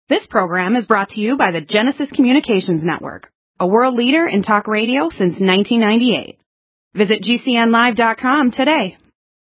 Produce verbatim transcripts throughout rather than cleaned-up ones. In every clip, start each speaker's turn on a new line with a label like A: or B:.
A: This program is brought to you by the Genesis Communications Network, a world leader in talk radio since nineteen ninety-eight. Visit G C N live dot com today.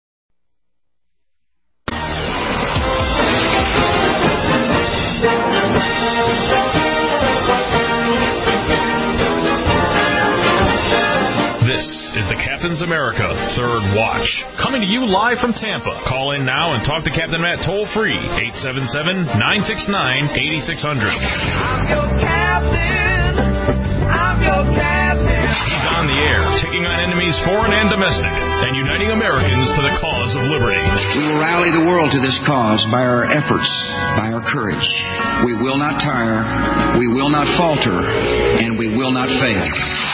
B: This is the Captain's America Third Watch, coming to you live from Tampa. Call in now and talk to Captain Matt toll-free, eight seven seven, nine six nine, eight six zero zero.
C: I'm your captain. I'm your captain.
B: He's on the air, taking on enemies foreign and domestic, and uniting Americans to the cause of liberty.
D: We will rally the world to this cause by our efforts, by our courage. We will not tire, we will not falter, and we will not fail.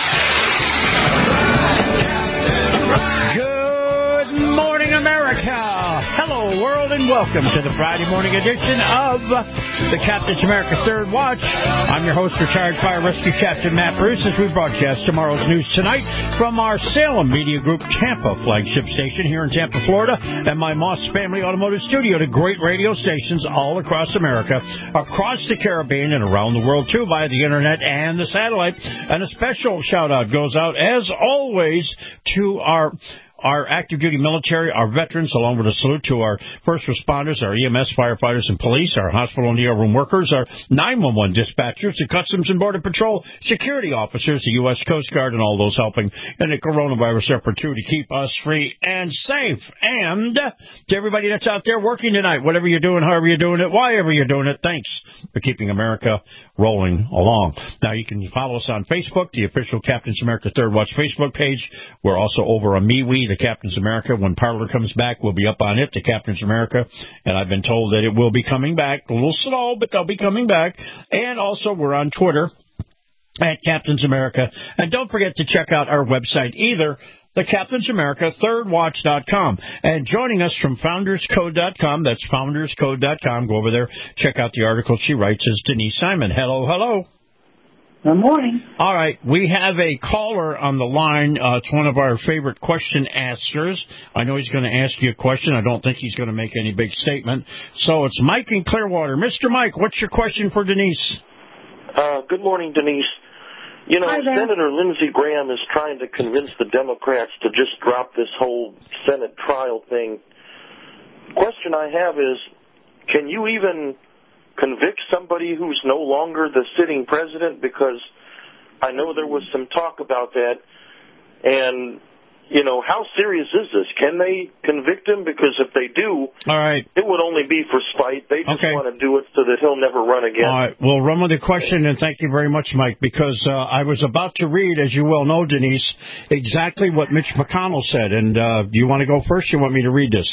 E: Good morning, America. Hello, world, and welcome to the Friday morning edition of the Captain's America Third Watch. I'm your host, retired Fire Rescue Captain Matt Bruce, as we broadcast tomorrow's news tonight from our Salem Media Group Tampa flagship station here in Tampa, Florida, and my Moss Family Automotive Studio to great radio stations all across America, across the Caribbean, and around the world, too, via the internet and the satellite. And a special shout-out goes out, as always, to our... our active duty military, our veterans, along with a salute to our first responders, our E M S, firefighters, and police, our hospital and E R room workers, our nine one one dispatchers, the Customs and Border Patrol security officers, the U S Coast Guard, and all those helping in the coronavirus effort, too, to keep us free and safe. And to everybody that's out there working tonight, whatever you're doing, however you're doing it, whyever you're doing it, thanks for keeping America rolling along. Now, you can follow us on Facebook, the official Captain's America Third Watch Facebook page. We're also over on MeWe, the Captain's America. When Parler comes back, we'll be up on it, the Captain's America. And I've been told that it will be coming back. A little slow, but they'll be coming back. And also, we're on Twitter at Captain's America. And don't forget to check out our website either, the Captain's America Third Watch dot com. And joining us from Founders Code dot com, that's Founders Code dot com. Go over there, check out the article she writes, is Denise Simon. Hello, hello.
F: Good morning.
E: All right. We have a caller on the line. Uh, it's one of our favorite question askers. I know he's going to ask you a question. I don't think he's going to make any big statement. So it's Mike in Clearwater. Mister Mike, what's your question for Denise?
G: Uh, good morning, Denise. You know, Senator Lindsey Graham is trying to convince the Democrats to just drop this whole Senate trial thing. Question I have is, can you even convict somebody who's no longer the sitting president? Because I know there was some talk about that. And, you know, how serious is this? Can they convict him? Because if they do,
E: all right,
G: it would only be for spite. They just
E: okay.
G: want to do it so that he'll never run again.
E: All right. Well, run with the question, and thank you very much, Mike, because uh, I was about to read, as you well know, Denise, exactly what Mitch McConnell said. And uh, do you want to go first? You want me to read this?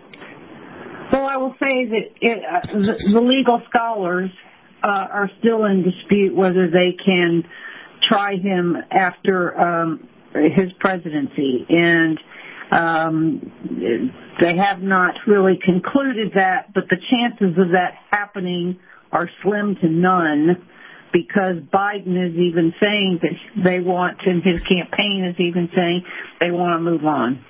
F: Well, I will say that it, uh, the, the legal scholars uh, are still in dispute whether they can try him after um, his presidency. And um, they have not really concluded that, but the chances of that happening are slim to none, because Biden is even saying that they want, and his campaign is even saying they want to move on.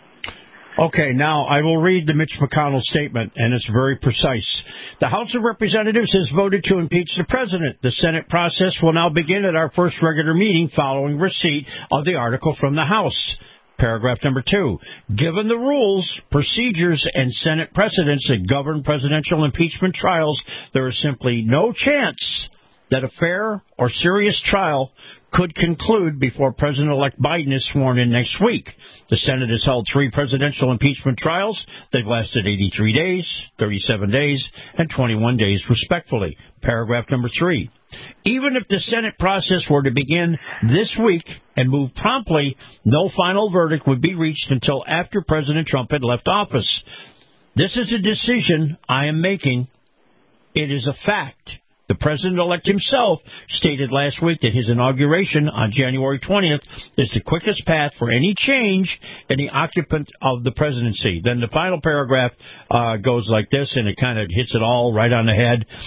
E: Okay, now I will read the Mitch McConnell statement, and it's very precise. The House of Representatives has voted to impeach the president. The Senate process will now begin at our first regular meeting following receipt of the article from the House. Paragraph number two. Given the rules, procedures, and Senate precedents that govern presidential impeachment trials, there is simply no chance that a fair or serious trial could conclude before President-elect Biden is sworn in next week. The Senate has held three presidential impeachment trials. They've lasted eighty-three days, thirty-seven days, and twenty-one days, respectively. Paragraph number three. Even if the Senate process were to begin this week and move promptly, no final verdict would be reached until after President Trump had left office. This is a decision I am making. It is a fact. The president-elect himself stated last week that his inauguration on January twentieth is the quickest path for any change in the occupant of the presidency. Then the final paragraph uh, goes like this, and it kind of hits it all right on the head.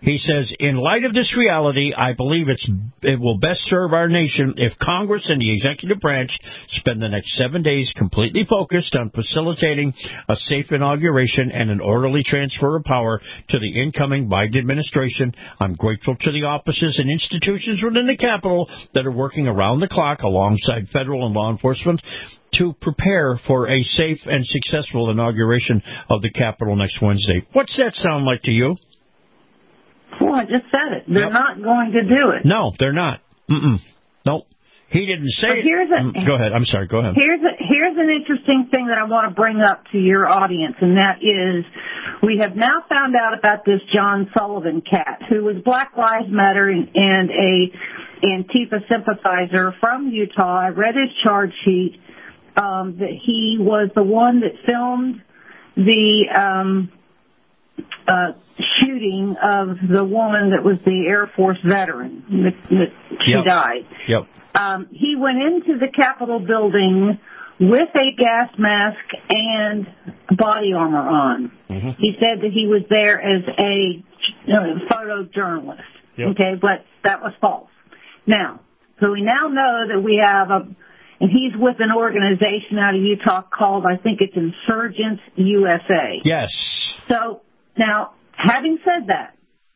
E: He says, in light of this reality, I believe it's it will best serve our nation if Congress and the executive branch spend the next seven days completely focused on facilitating a safe inauguration and an orderly transfer of power to the incoming Biden administration. I'm grateful to the offices and institutions within the Capitol that are working around the clock alongside federal and law enforcement to prepare for a safe and successful inauguration of the Capitol next Wednesday. What's that sound like to you?
F: Well, I just said it. They're yep. not going to do it.
E: No, they're not. Mm-mm. Nope. He didn't say
F: but here's
E: it. A, go ahead. I'm sorry. Go ahead.
F: Here's a, here's an interesting thing that I want to bring up to your audience, and that is we have now found out about this John Sullivan cat, who was Black Lives Matter and, and a Antifa sympathizer from Utah. I read his charge sheet. Um, that he was the one that filmed the um, uh, shooting of the woman that was the Air Force veteran. That, that she
E: yep.
F: died.
E: Yep.
F: Um, he went into the Capitol building with a gas mask and body armor on.
E: Mm-hmm.
F: He said that he was there as a uh, photojournalist.
E: Yep.
F: Okay, but that was false. Now, so we now know that we have a, and he's with an organization out of Utah called, I think it's Insurgents U S A.
E: Yes.
F: So, now, having said that,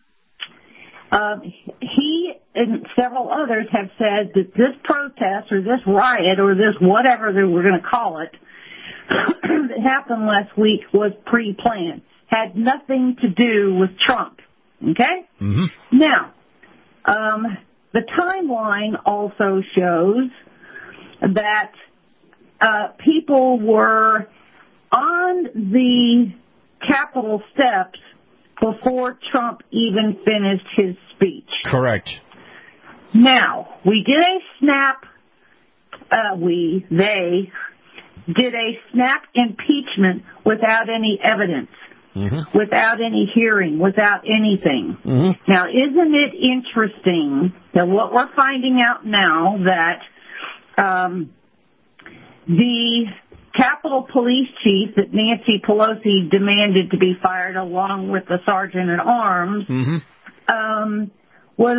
F: uh, he and several others have said that this protest or this riot or this whatever that we're going to call it that happened last week was pre-planned, had nothing to do with Trump. Okay?
E: Mm-hmm.
F: Now, um, the timeline also shows that uh, people were on the Capitol steps before Trump even finished his speech.
E: Correct.
F: Now, we did a snap, uh, we, they, did a snap impeachment without any evidence,
E: mm-hmm.
F: without any hearing, without anything.
E: Mm-hmm.
F: Now, isn't it interesting that what we're finding out now that um, the Capitol Police Chief that Nancy Pelosi demanded to be fired along with the Sergeant at Arms
E: mm-hmm.
F: um, was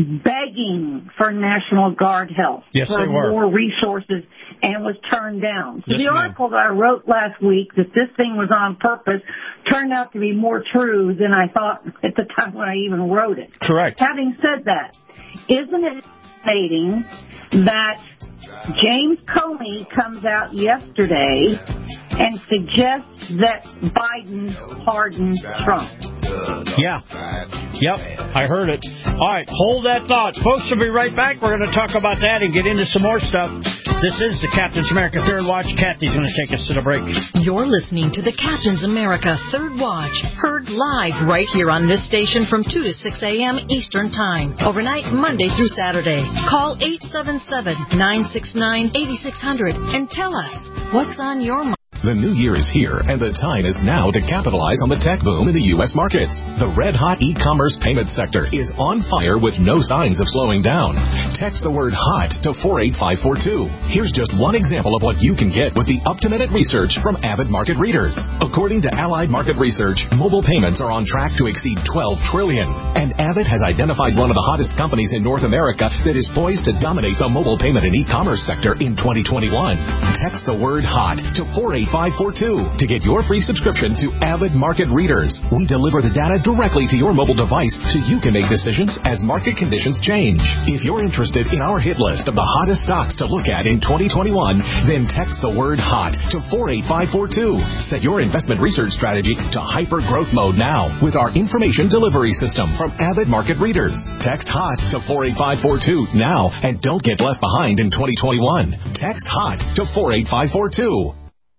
F: begging for National Guard help,
E: yes,
F: for
E: they were.
F: more resources, and was turned down. So
E: yes,
F: the
E: ma'am.
F: article that I wrote last week that this thing was on purpose turned out to be more true than I thought at the time when I even wrote it.
E: Correct.
F: Having said that, isn't it fascinating that James Comey comes out yesterday and suggests that Biden pardon Trump?
E: Yeah. Yep, I heard it. All right, hold that thought. Folks, we'll be right back. We're going to talk about that and get into some more stuff. This is the Captain's America Third Watch. Kathy's going to take us to the break.
H: You're listening to the Captain's America Third Watch, heard live right here on this station from two to six a.m. Eastern Time, overnight Monday through Saturday. Call eight seven seven, nine six nine, eight six zero zero and tell us what's on your mind.
I: The new year is here, and the time is now to capitalize on the tech boom in the U S markets. The red-hot e-commerce payment sector is on fire with no signs of slowing down. Text the word HOT to four eight five four two. Here's just one example of what you can get with the up-to-minute research from Avid Market Readers. According to Allied Market Research, mobile payments are on track to exceed twelve trillion dollars, and Avid has identified one of the hottest companies in North America that is poised to dominate the mobile payment and e-commerce sector in twenty twenty-one. Text the word HOT to four eight five four two to get your free subscription to Avid Market Readers. We deliver the data directly to your mobile device so you can make decisions as market conditions change. If you're interested in our hit list of the hottest stocks to look at in twenty twenty-one, then text the word HOT to four eight five four two. Set your investment research strategy to hyper growth mode now with our information delivery system from Avid Market Readers. Text HOT to four eight five four two now and don't get left behind in twenty twenty-one. Text HOT to four eight five four two.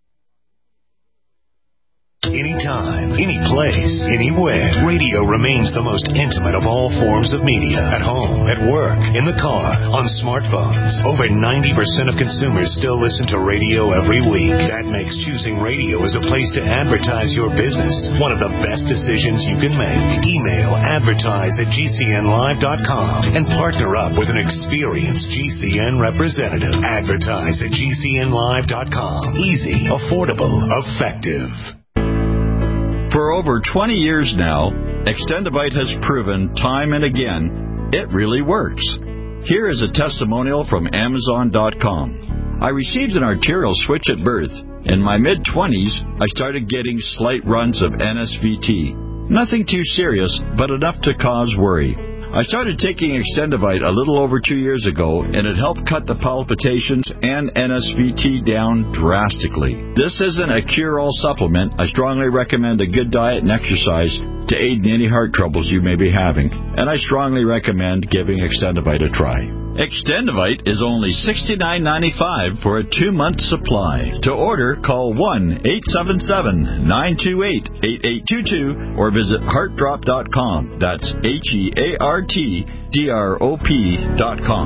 J: Anytime, any place, anywhere, radio remains the most intimate of all forms of media. At home, at work, in the car, on smartphones. Over ninety percent of consumers still listen to radio every week. That makes choosing radio as a place to advertise your business one of the best decisions you can make. Email advertise at G C N live dot com and partner up with an experienced G C N representative. Advertise at G C N live dot com. Easy, affordable, effective.
K: For over twenty years now, Extendivite has proven time and again it really works. Here is a testimonial from Amazon dot com. I received an arterial switch at birth. In my mid-twenties, I started getting slight runs of N S V T. Nothing too serious, but enough to cause worry. I started taking Extendivite a little over two years ago, and it helped cut the palpitations and N S V T down drastically. This isn't a cure-all supplement. I strongly recommend a good diet and exercise to aid in any heart troubles you may be having, and I strongly recommend giving Extendivite a try. Extendivite is only sixty-nine ninety-five for a two-month supply. To order, call one eight seven seven, nine two eight, eight eight two two or visit heart drop dot com. That's H E A R T D R O P dot com.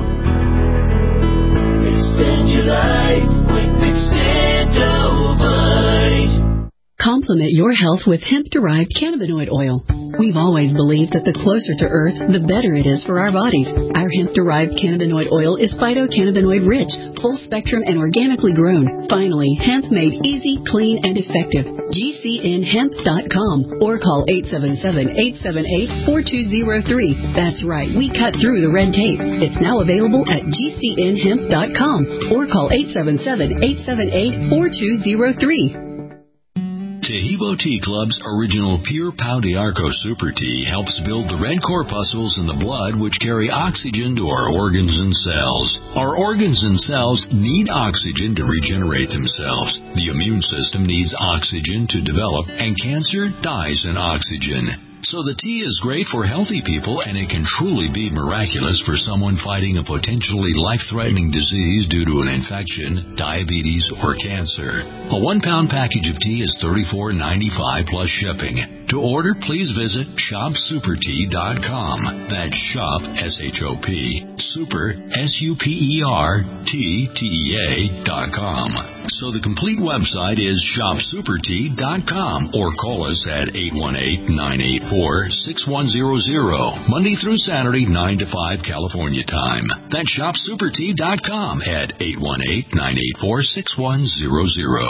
C: Extend your life with Extendivite.
L: Complement your health with hemp-derived cannabinoid oil. We've always believed that the closer to Earth, the better it is for our bodies. Our hemp-derived cannabinoid oil is phytocannabinoid-rich, full-spectrum, and organically grown. Finally, hemp made easy, clean, and effective. G C N hemp dot com or call eight seven seven, eight seven eight, four two zero three. That's right, we cut through the red tape. It's now available at G C N hemp dot com or call eight seven seven, eight seven eight, four two zero three.
M: Tahibo Tea Club's original Pure Pau d'Arco Super Tea helps build the red corpuscles in the blood which carry oxygen to our organs and cells. Our organs and cells need oxygen to regenerate themselves. The immune system needs oxygen to develop, and cancer dies in oxygen. So the tea is great for healthy people, and it can truly be miraculous for someone fighting a potentially life-threatening disease due to an infection, diabetes, or cancer. A one-pound package of tea is thirty-four ninety-five plus shipping. To order, please visit shop super tea dot com. That's shop, S H O P, super, S U P E R, T, T E A dot com. So the complete website is shop super tea dot com or call us at eight one eight, nine eight four, six one zero zero. Monday through Saturday, nine to five California time. That's shop super tea dot com at eight one eight, nine eight four, six one zero zero.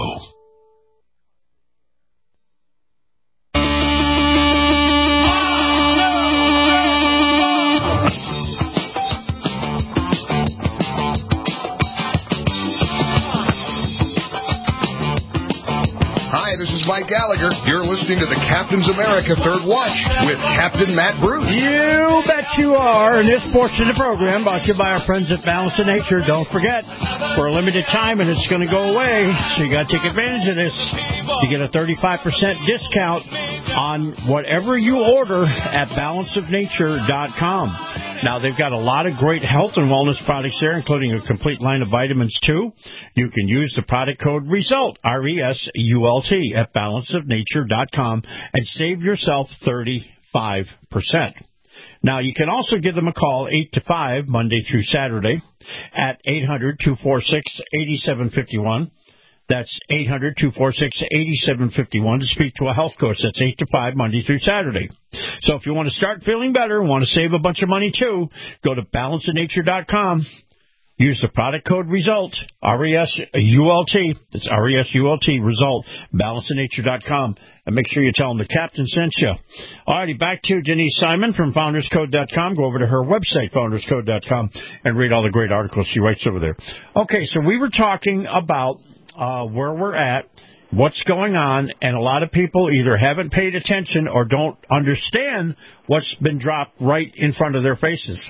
N: This is Mike Gallagher. You're listening to the Captain's America Third Watch with Captain Matt Bruce.
E: You bet you are. And this portion of the program brought to you by our friends at Balance of Nature. Don't forget, for a limited time, and it's going to go away, so you got to take advantage of this. You get a thirty-five percent discount on whatever you order at balance of nature dot com. Now, they've got a lot of great health and wellness products there, including a complete line of vitamins, too. You can use the product code RESULT, R E S U L T, at balance of nature dot com and save yourself thirty-five percent. Now, you can also give them a call eight to five, Monday through Saturday, at eight hundred, two four six, eight seven five one. That's eight hundred, two four six, eight seven five one to speak to a health coach. That's eight to five, Monday through Saturday. So if you want to start feeling better, want to save a bunch of money too, go to balance of nature dot com. Use the product code RESULT, R E S U L T. It's R E S U L T, RESULT, balance of nature dot com. And make sure you tell them the captain sent you. All righty, back to Denise Simon from founders code dot com. Go over to her website, founders code dot com, and read all the great articles she writes over there. Okay, so we were talking about uh, where we're at, what's going on, and a lot of people either haven't paid attention or don't understand what's been dropped right in front of their faces.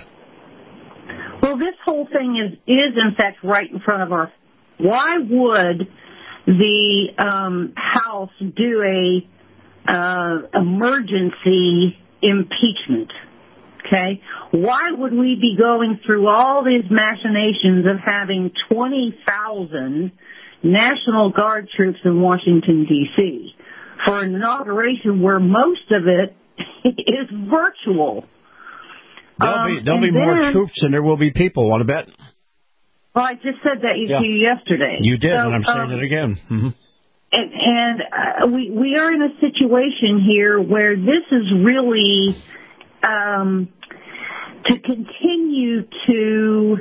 F: Well, this whole thing is, is in fact, right in front of our... Why would the um, House do a uh, emergency impeachment? Okay? Why would we be going through all these machinations of having twenty thousand National Guard troops in Washington, D C for an inauguration where most of it is virtual?
E: There'll
F: um,
E: be, there'll be more
F: then,
E: troops than there will be people, want to bet?
F: Well, I just said that
E: yeah.
F: to you yesterday.
E: You did,
F: so,
E: and I'm saying
F: um,
E: it again. Mm-hmm.
F: And, and uh, we, we are in a situation here where this is really um, to continue to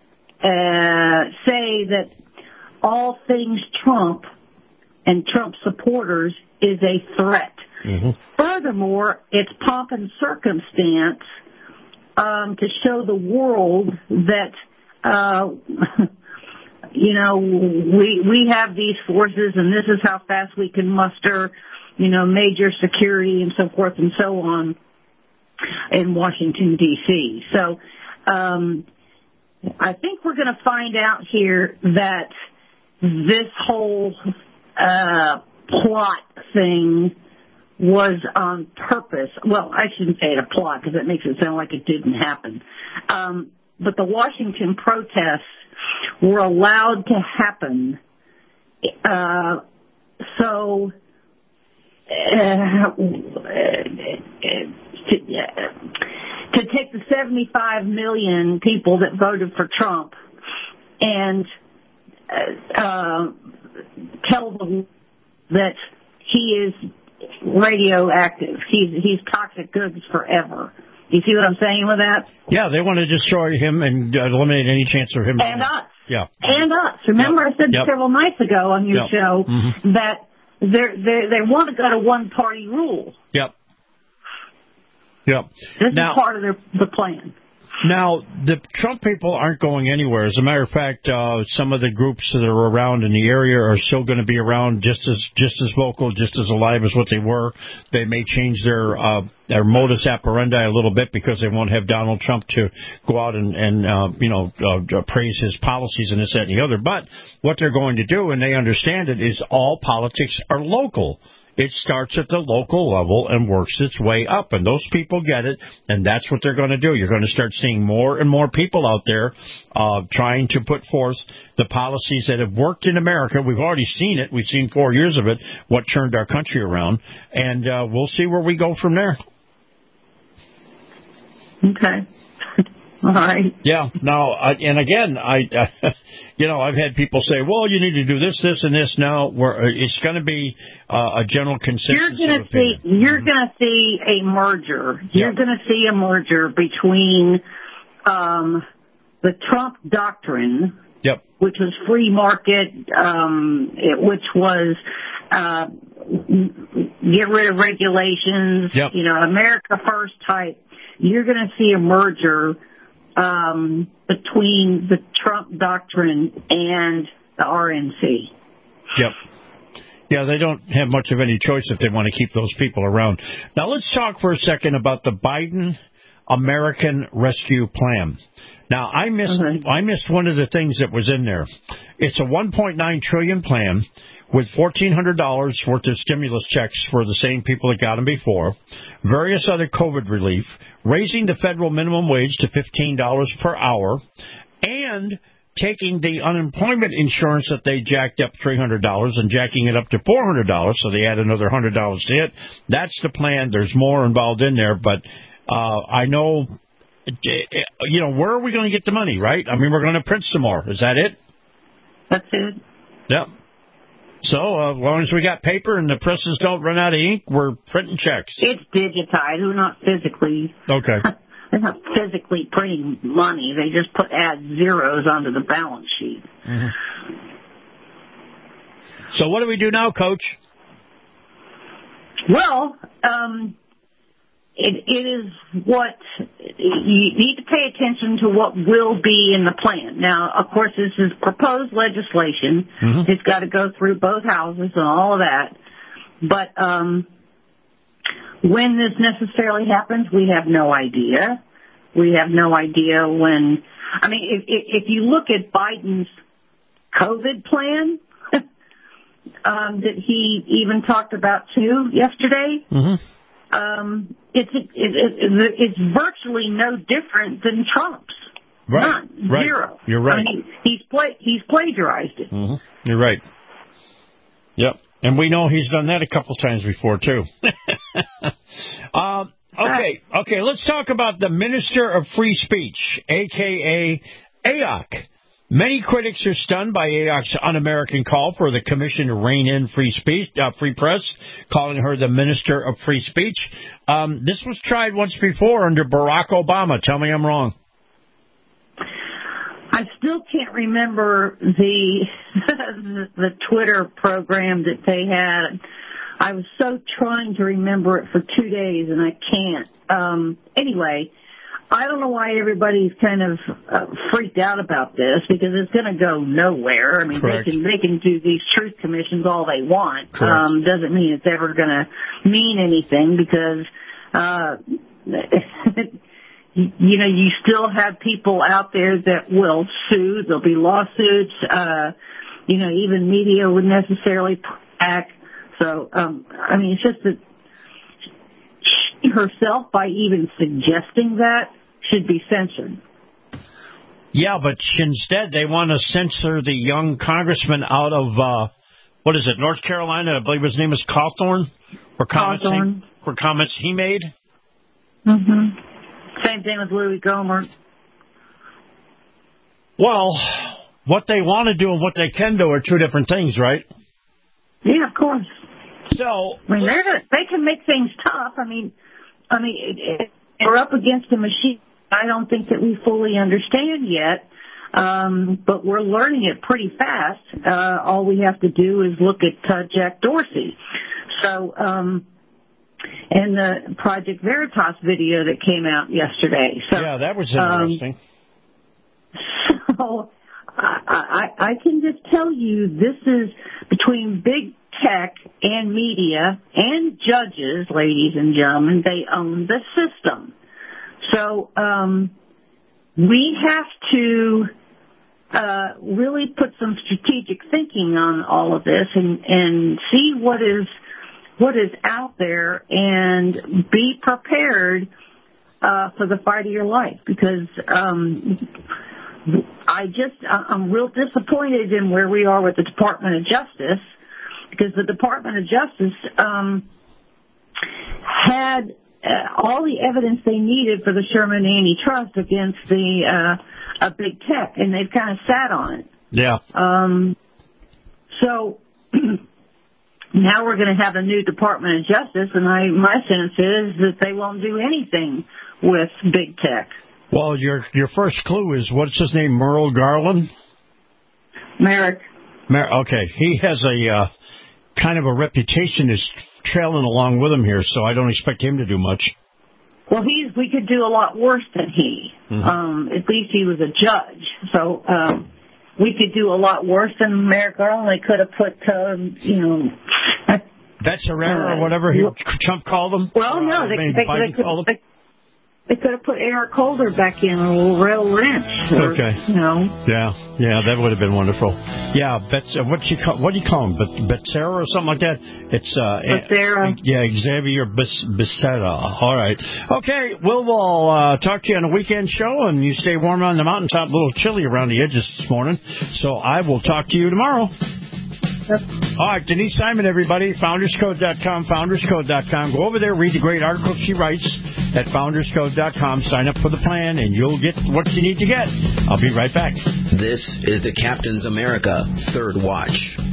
F: uh, say that all things Trump and Trump supporters is a threat.
E: Mm-hmm.
F: Furthermore, it's pomp and circumstance um, to show the world that, uh, you know, we we have these forces and this is how fast we can muster, you know, major security and so forth and so on in Washington, D C So um, I think we're going to find out here that this whole uh, plot thing was on purpose. Well, I shouldn't say it a plot because it makes it sound like it didn't happen. Um, but the Washington protests were allowed to happen. Uh, so uh, to, to take the seventy-five million people that voted for Trump and uh, tell them that he is radioactive. He's he's toxic goods forever. Do you see what I'm saying with that?
E: Yeah, they want to destroy him and uh, eliminate any chance of him.
F: And us.
E: Yeah.
F: And us. Remember
E: yep.
F: I said
E: yep.
F: several nights ago on your
E: yep.
F: show
E: mm-hmm.
F: that they they want to go to one-party rule.
E: Yep. Yep.
F: This
E: now,
F: is part of their, the plan.
E: Now, the Trump people aren't going anywhere. As a matter of fact, uh, some of the groups that are around in the area are still going to be around just as just as vocal, just as alive as what they were. They may change their uh, their modus operandi a little bit because they won't have Donald Trump to go out and, and uh, you know, uh, praise his policies and this, that, and the other. But what they're going to do, and they understand it, is all politics are local. It starts at the local level and works its way up, and those people get it, and that's what they're going to do. You're going to start seeing more and more people out there uh, trying to put forth the policies that have worked in America. We've already seen it. We've seen four years of it, what turned our country around, and uh, we'll see where we go from there.
F: Okay. All right.
E: Yeah. Now, I, and again, I, uh, you know, I've had people say, "Well, you need to do this, this, and this." Now, we're, it's going to be uh, a general consensus.
F: You're going to see. You're going to see a merger. You're
E: yeah.
F: going to see a merger between um, the Trump doctrine,
E: yep.
F: which was free market, um, it, which was uh, get rid of regulations.
E: Yep.
F: You know, America First type. You're going to see a merger. Um, between the Trump doctrine and the R N C.
E: Yep. Yeah, they don't have much of any choice if they want to keep those people around. Now, let's talk for a second about the Biden American Rescue Plan. Now, I missed
F: okay.
E: I missed one of the things that was in there. It's a one point nine trillion dollars plan with fourteen hundred dollars worth of stimulus checks for the same people that got them before, various other COVID relief, raising the federal minimum wage to fifteen dollars per hour, and taking the unemployment insurance that they jacked up three hundred dollars and jacking it up to four hundred dollars, so they add another one hundred dollars to it. That's the plan. There's more involved in there, but uh, I know, you know, where are we going to get the money, right? I mean, we're going to print some more. Is that it?
F: That's it.
E: Yep. So, uh, as long as we got paper and the presses don't run out of ink, we're printing checks.
F: It's digitized. We're not physically.
E: Okay.
F: They're not physically printing money. They just put add zeros onto the balance sheet.
E: Mm-hmm. So what do we do now, Coach?
F: Well, um, it, it is what you need to pay attention to what will be in the plan. Now, of course, this is proposed legislation.
E: Mm-hmm.
F: It's got to go through both houses and all of that. But um, when this necessarily happens, we have no idea. We have no idea when. I mean, if, if you look at Biden's COVID plan um, that he even talked about too yesterday.
E: Mm-hmm.
F: Um, it's it, it, it, it's virtually no different than Trump's.
E: Right.
F: None.
E: Right.
F: Zero.
E: You're right.
F: I mean, he's pla- he's plagiarized it.
E: Mm-hmm. You're right. Yep. And we know he's done that a couple times before too. um, okay. Okay. Let's talk about the Minister of Free Speech, aka A O C. Many critics are stunned by A O C's un-American call for the commission to rein in free speech, uh, free press, calling her the Minister of Free Speech. Um, this was tried once before under Barack Obama. Tell me I'm wrong.
F: I still can't remember the the Twitter program that they had I was so trying to remember it for two days, and I can't. Um, anyway, I don't know why everybody's kind of uh, freaked out about this, because it's going to go nowhere. I mean, Correct. they can they can do these truth commissions all they want. Um, doesn't mean it's ever going to mean anything, because uh, you know, you still have people out there that will sue. There'll be lawsuits. Uh, you know, even media would necessarily act. So, um, I mean, it's just that she herself, by even suggesting that, should be censored.
E: Yeah, but instead they want to censor the young congressman out of, uh, what is it, North Carolina? I believe his name is Cawthorn. Or comments, Cawthorn. He, or comments he made.
F: Mm-hmm. Same thing with Louis Gohmert.
E: Well, what they want to do and what they can do are two different things, right?
F: Yeah, of course.
E: So,
F: I mean, they're, they can make things tough. I mean, I mean, it, it, we're up against a machine I don't think that we fully understand yet, um, but we're learning it pretty fast. Uh, all we have to do is look at uh, Jack Dorsey. So, um, and the Project Veritas video that came out yesterday. So,
E: yeah, that was interesting.
F: Um, so, I, I, I can just tell you this is between big tech and media and judges, ladies and gentlemen, they own the system. So um, we have to uh, really put some strategic thinking on all of this and, and see what is what is out there and be prepared uh, for the fight of your life, because um, I just I'm real disappointed in where we are with the Department of Justice, because the Department of Justice um, had Uh, all the evidence they needed for the Sherman antitrust against the uh, a big tech, and they've kind of sat on it.
E: Yeah.
F: Um. So now we're going to have a new Department of Justice, and I my sense is that they won't do anything with big tech.
E: Well, your your first clue is, what's his name? Merle Garland.
F: Merrick.
E: Mer- okay, he has a uh, kind of a reputation as trailing along with him here, so I don't expect him to do much.
F: Well, he's we could do a lot worse than he. Mm-hmm. Um, at least he was a judge, so um, we could do a lot worse than Merrick Garland. They could have put, um, you know,
E: That's Herrera uh, or whatever he, Trump called him.
F: Well, no,
E: uh,
F: they,
E: they,
F: they, they, could, they, they could have put Eric Holder back in, or Rail Lynch. Or,
E: okay.
F: You know.
E: Yeah, yeah, that would have been wonderful. Yeah, Bets, uh, what you call, what do you call him? Bet, Becerra or something like that? It's uh,
F: Becerra.
E: Yeah, Xavier Becerra. All right. Okay, we'll, we'll uh, talk to you on a weekend show, and you stay warm on the mountaintop. A little chilly around the edges this morning, so I will talk to you tomorrow. Yep. All right, Denise Simon, everybody, founders code dot com, founders code dot com. Go over there, read the great articles she writes at founders code dot com. Sign up for the plan, and you'll get what you need to get. I'll be right back.
O: This is the Captain's America Third Watch.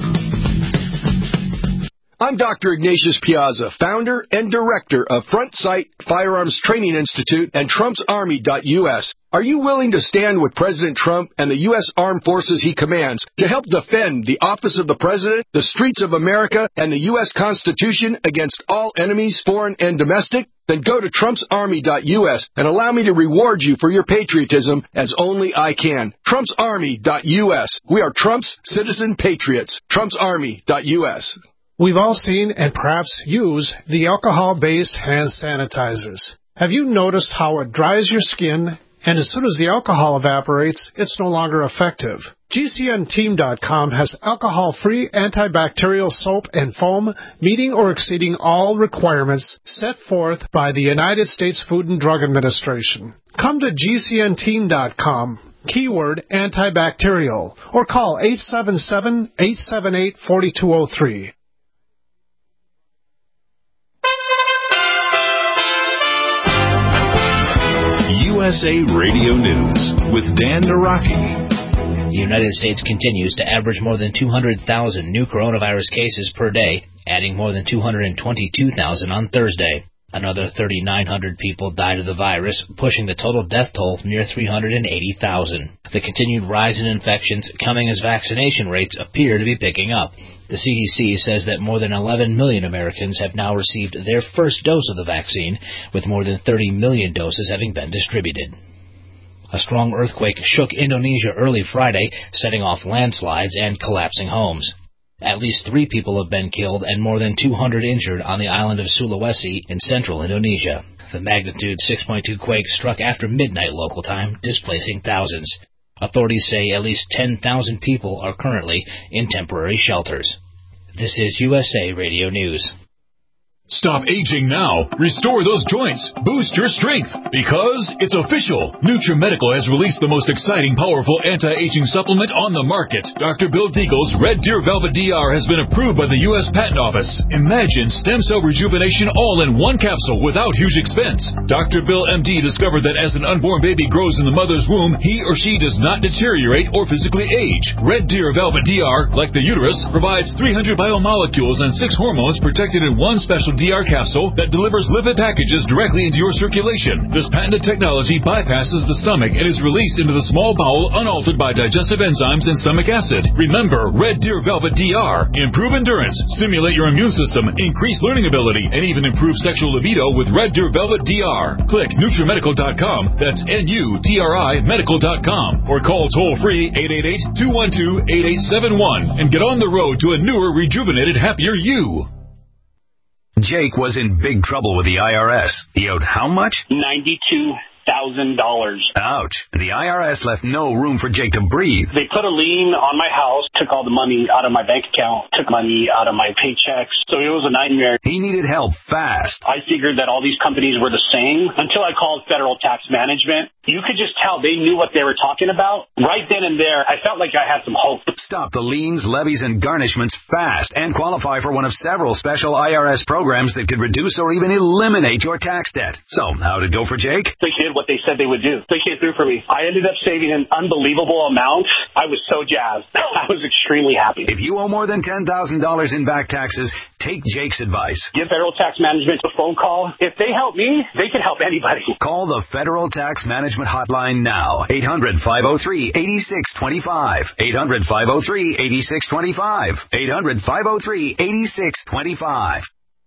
N: I'm Doctor Ignatius Piazza, founder and director of Front Sight Firearms Training Institute and Trump's Army dot U S. Are you willing to stand with President Trump and the U S Armed Forces he commands to help defend the office of the President, the streets of America, and the U S Constitution against all enemies, foreign and domestic? Then go to Trump's Army dot U S and allow me to reward you for your patriotism as only I can. Trump's Army dot U S. We are Trump's citizen patriots. Trump's Army dot U S.
P: We've all seen and perhaps use the alcohol-based hand sanitizers. Have you noticed how it dries your skin, and as soon as the alcohol evaporates, it's no longer effective? G C N team dot com has alcohol-free antibacterial soap and foam meeting or exceeding all requirements set forth by the United States Food and Drug Administration. Come to G C N team dot com. Keyword antibacterial, or call eight seven seven, eight seven eight, four two zero three.
B: U S A Radio News with Dan Naraki.
Q: The United States continues to average more than two hundred thousand new coronavirus cases per day, adding more than two hundred twenty-two thousand on Thursday. Another three thousand nine hundred people died of the virus, pushing the total death toll near three hundred eighty thousand. The continued rise in infections coming as vaccination rates appear to be picking up. The C D C says that more than eleven million Americans have now received their first dose of the vaccine, with more than thirty million doses having been distributed. A strong earthquake shook Indonesia early Friday, setting off landslides and collapsing homes. At least three people have been killed and more than two hundred injured on the island of Sulawesi in central Indonesia. The magnitude six point two quake struck after midnight local time, displacing thousands. Authorities say at least ten thousand people are currently in temporary shelters. This is U S A Radio News.
B: Stop aging now. Restore those joints. Boost your strength. Because it's official. NutriMedical has released the most exciting, powerful anti-aging supplement on the market. Doctor Bill Deagle's Red Deer Velvet D R has been approved by the U S Patent Office. Imagine stem cell rejuvenation all in one capsule without huge expense. Doctor Bill M D discovered that as an unborn baby grows in the mother's womb, he or she does not deteriorate or physically age. Red Deer Velvet D R, like the uterus, provides three hundred biomolecules and six hormones protected in one special D R capsule that delivers lipid packages directly into your circulation. This patented technology bypasses the stomach and is released into the small bowel unaltered by digestive enzymes and stomach acid. Remember, Red Deer Velvet D R. Improve endurance, stimulate your immune system, increase learning ability, and even improve sexual libido with Red Deer Velvet D R. Click NutriMedical dot com, that's N U T R I medical dot com, or call toll-free eight eight eight, two one two, eight eight seven one and get on the road to a newer, rejuvenated, happier you.
R: Jake was in big trouble with the I R S. He owed how much?
S: ninety-two thousand dollars.
R: Ouch. The I R S left no room for Jake to breathe.
S: They put a lien on my house, took all the money out of my bank account, took money out of my paychecks, so it was a nightmare.
R: He needed help fast.
S: I figured that all these companies were the same until I called Federal Tax Management. You could just tell they knew what they were talking about. Right then and there, I felt like I had some hope.
R: Stop the liens, levies, and garnishments fast and qualify for one of several special I R S programs that could reduce or even eliminate your tax debt. So, how'd it go for Jake?
S: They did what they said they would do. They came through for me. I ended up saving an unbelievable amount. I was so jazzed. I was extremely happy.
R: If you owe more than ten thousand dollars in back taxes, take Jake's advice.
S: Give Federal Tax Management a phone call. If they help me, they can help anybody.
R: Call the Federal Tax Management Hotline now. eight hundred, five oh three, eight six two five. eight hundred, five oh three, eight six two five. eight hundred, five oh three, eight six two five.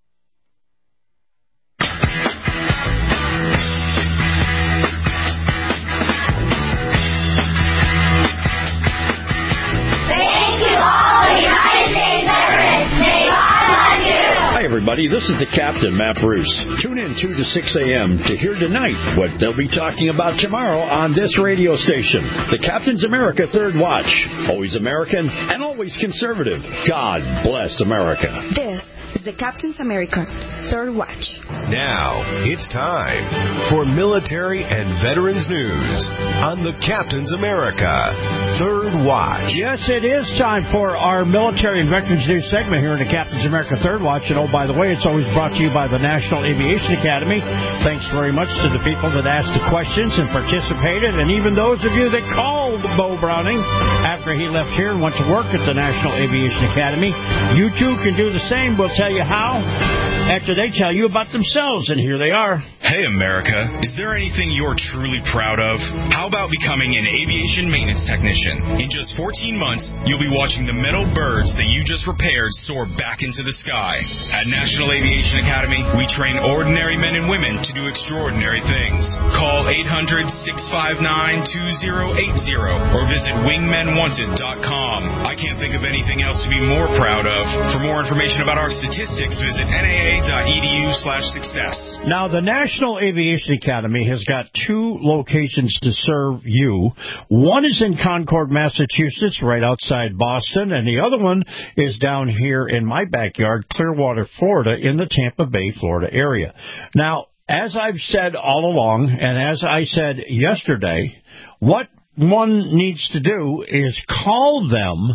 T: Hi, everybody. This is the Captain, Matt Bruce. Tune in two to six a.m. to hear tonight what they'll be talking about tomorrow on this radio station. The Captain's America Third Watch. Always American and always conservative. God bless America.
U: This is the Captain's America Third Watch.
V: Now, it's time for military and veterans news on the Captain's America Third Watch.
E: Yes, it is time for our military and veterans news segment here in the Captain's America Third Watch. And oh, by the way, it's always brought to you by the National Aviation Academy. Thanks very much to the people that asked the questions and participated, and even those of you that called Bo Browning after he left here and went to work at the National Aviation Academy. You too can do the same. We'll tell you how after they tell you about themselves, and here they are.
W: Hey, America. Is there anything you're truly proud of? How about becoming an aviation maintenance technician? In just fourteen months, you'll be watching the metal birds that you just repaired soar back into the sky. At National Aviation Academy, we train ordinary men and women to do extraordinary things. Call eight hundred, six five nine, two oh eight oh or visit wingmen wanted dot com. I can't think of anything else to be more proud of. For more information about our statistics, visit N A A dot E D U slash success.
E: Now, the National Aviation Academy has got two locations to serve you. One is in Concord, Massachusetts, right outside Boston, and the other one is down here in my backyard, Clearwater, Florida, in the Tampa Bay, Florida area. Now, as I've said all along, and as I said yesterday, what one needs to do is call them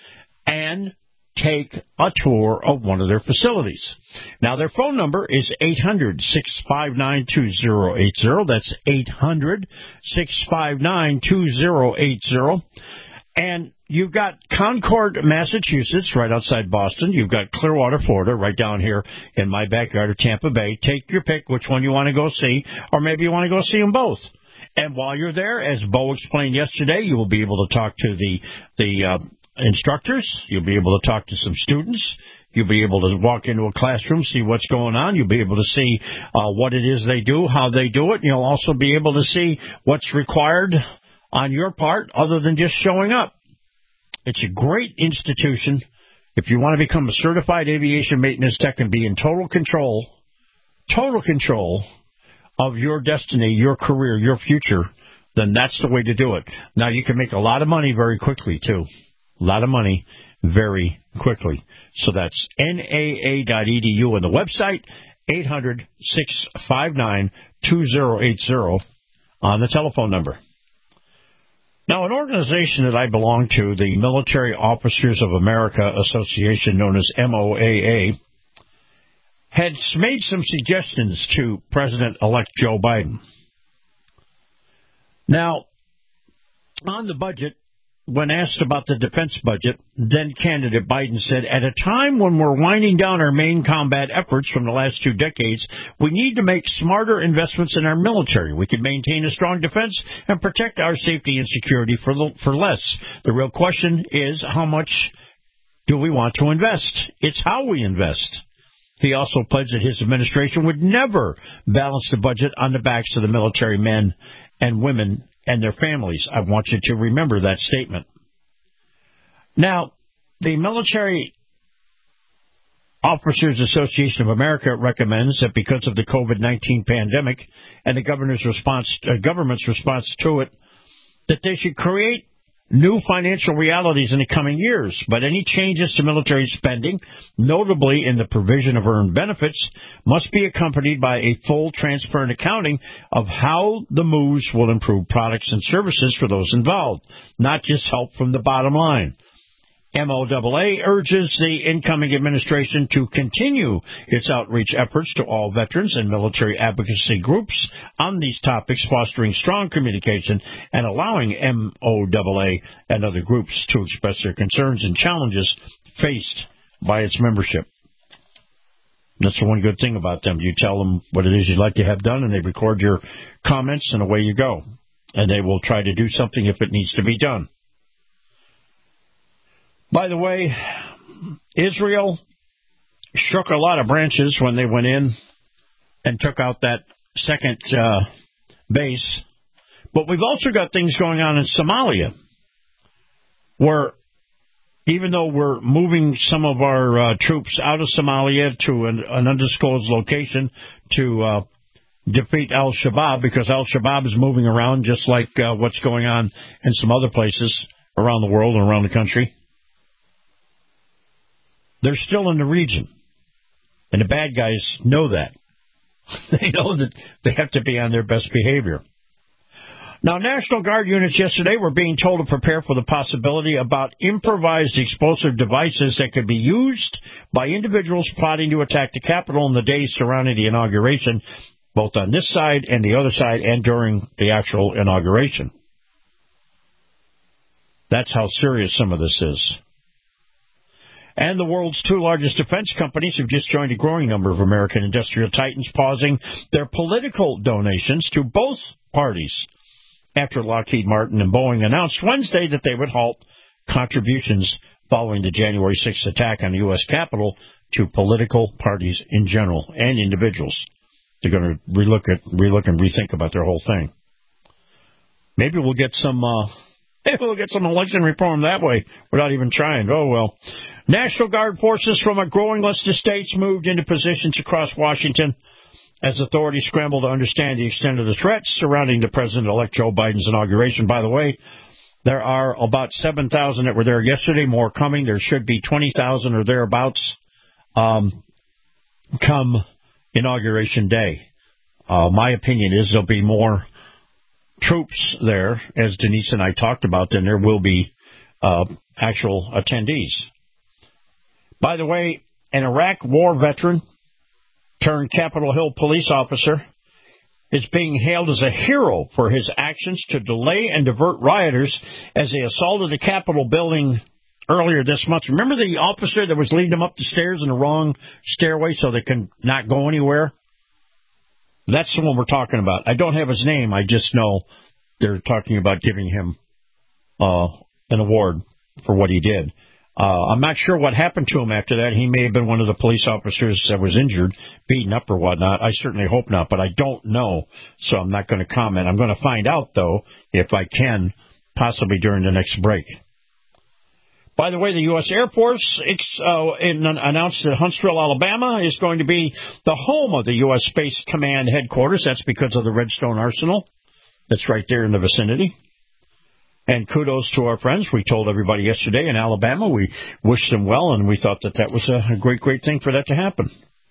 E: and take a tour of one of their facilities. Now, their phone number is eight hundred, six five nine, two oh eight oh. That's eight hundred, six five nine, two oh eight oh. And you've got Concord, Massachusetts, right outside Boston. You've got Clearwater, Florida, right down here in my backyard of Tampa Bay. Take your pick which one you want to go see, or maybe you want to go see them both. And while you're there, as Bo explained yesterday, you will be able to talk to the the uh, instructors. You'll be able to talk to some students. You'll be able to walk into a classroom, see what's going on. You'll be able to see uh, what it is they do, how they do it. You'll also be able to see what's required on your part other than just showing up. It's a great institution. If you want to become a certified aviation maintenance tech and be in total control, total control of your destiny, your career, your future, then that's the way to do it. Now, you can make a lot of money very quickly, too. A lot of money very quickly. So that's N A A dot E D U on the website, eight hundred, six five nine, two zero eight zero on the telephone number. Now, an organization that I belong to, the Military Officers of America Association, known as M O A A, had made some suggestions to President-elect Joe Biden. Now, on the budget, when asked about the defense budget, then candidate Biden said, at a time when we're winding down our main combat efforts from the last two decades, we need to make smarter investments in our military. We can maintain a strong defense and protect our safety and security for for less. The real question is, how much do we want to invest? It's how we invest. He also pledged that his administration would never balance the budget on the backs of the military men and women and their families. I want you to remember that statement. Now, the Military Officers Association of America recommends that because of the COVID nineteen pandemic and the governor's response, uh, government's response to it, that they should create new financial realities in the coming years. But any changes to military spending, notably in the provision of earned benefits, must be accompanied by a full, transparent accounting of how the moves will improve products and services for those involved, not just help from the bottom line. M O A A urges the incoming administration to continue its outreach efforts to all veterans and military advocacy groups on these topics, fostering strong communication and allowing M O A A and other groups to express their concerns and challenges faced by its membership. That's the one good thing about them. You tell them what it is you'd like to have done, and they record your comments, and away you go. And they will try to do something if it needs to be done. By the way, Israel shook a lot of branches when they went in and took out that second uh, base. But we've also got things going on in Somalia, where even though we're moving some of our uh, troops out of Somalia to an, an undisclosed location to uh, defeat al-Shabaab, because al-Shabaab is moving around just like uh, what's going on in some other places around the world and around the country. They're still in the region, and the bad guys know that. They know that they have to be on their best behavior. Now, National Guard units yesterday were being told to prepare for the possibility about improvised explosive devices that could be used by individuals plotting to attack the Capitol in the days surrounding the inauguration, both on this side and the other side, and during the actual inauguration. That's how serious some of this is. And the world's two largest defense companies have just joined a growing number of American industrial titans, pausing their political donations to both parties after Lockheed Martin and Boeing announced Wednesday that they would halt contributions following the January sixth attack on the U S Capitol to political parties in general and individuals. They're going to relook at, relook and rethink about their whole thing. Maybe we'll get some... Uh, Maybe we'll get some election reform that way without even trying. Oh, well. National Guard forces from a growing list of states moved into positions across Washington as authorities scramble to understand the extent of the threats surrounding the President-elect Joe Biden's inauguration. By the way, there are about seven thousand that were there yesterday, more coming. There should be twenty thousand or thereabouts um, come Inauguration Day. Uh, my opinion is there'll be more troops there, as Denise and I talked about, then there will be uh, actual attendees. By the way, an Iraq war veteran turned Capitol Hill police officer is being hailed as a hero for his actions to delay and divert rioters as they assaulted the Capitol building earlier this month. Remember the officer that was leading them up the stairs in the wrong stairway so they can not go anywhere? That's the one we're talking about. I don't have his name. I just know they're talking about giving him uh, an award for what he did. Uh, I'm not sure what happened to him after that. He may have been one of the police officers that was injured, beaten up or whatnot. I certainly hope not, but I don't know, so I'm not going to comment. I'm going to find out, though, if I can, possibly during the next break. By the way, the U S Air Force uh, announced that Huntsville, Alabama is going to be the home of the U S Space Command headquarters. That's because of the Redstone Arsenal. That's right there in the vicinity. And kudos to our friends. We told everybody yesterday in Alabama. We wished them well, and we thought that that was a great, great thing for that to happen.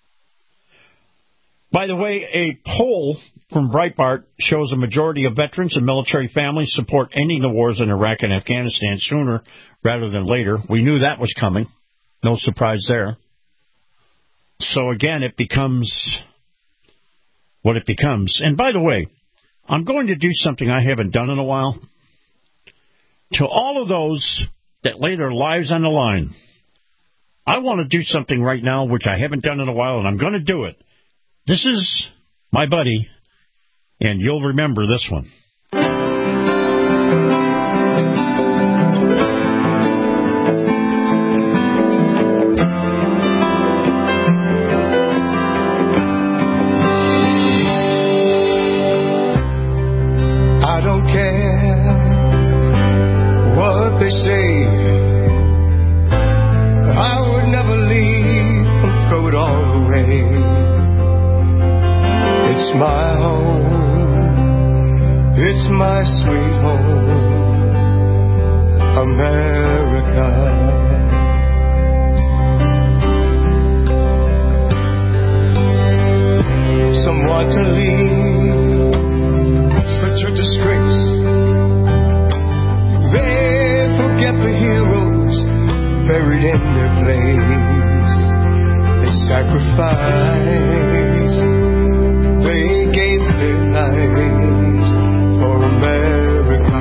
E: By the way, a poll from Breitbart shows a majority of veterans and military families support ending the wars in Iraq and Afghanistan sooner rather than later. We knew that was coming. No surprise there. So, again, it becomes what it becomes. And, by the way, I'm going to do something I haven't done in a while. To all of those that lay their lives on the line, I want to do something right now which I haven't done in a while, and I'm going to do it. This is my buddy, and you'll remember this one.
A: I don't care what they say, I would never leave and throw it all away. It's my home, it's my sweet home, America. Some want to leave, such a disgrace. They forget the heroes buried in their place. They sacrificed, they gave their lives for America.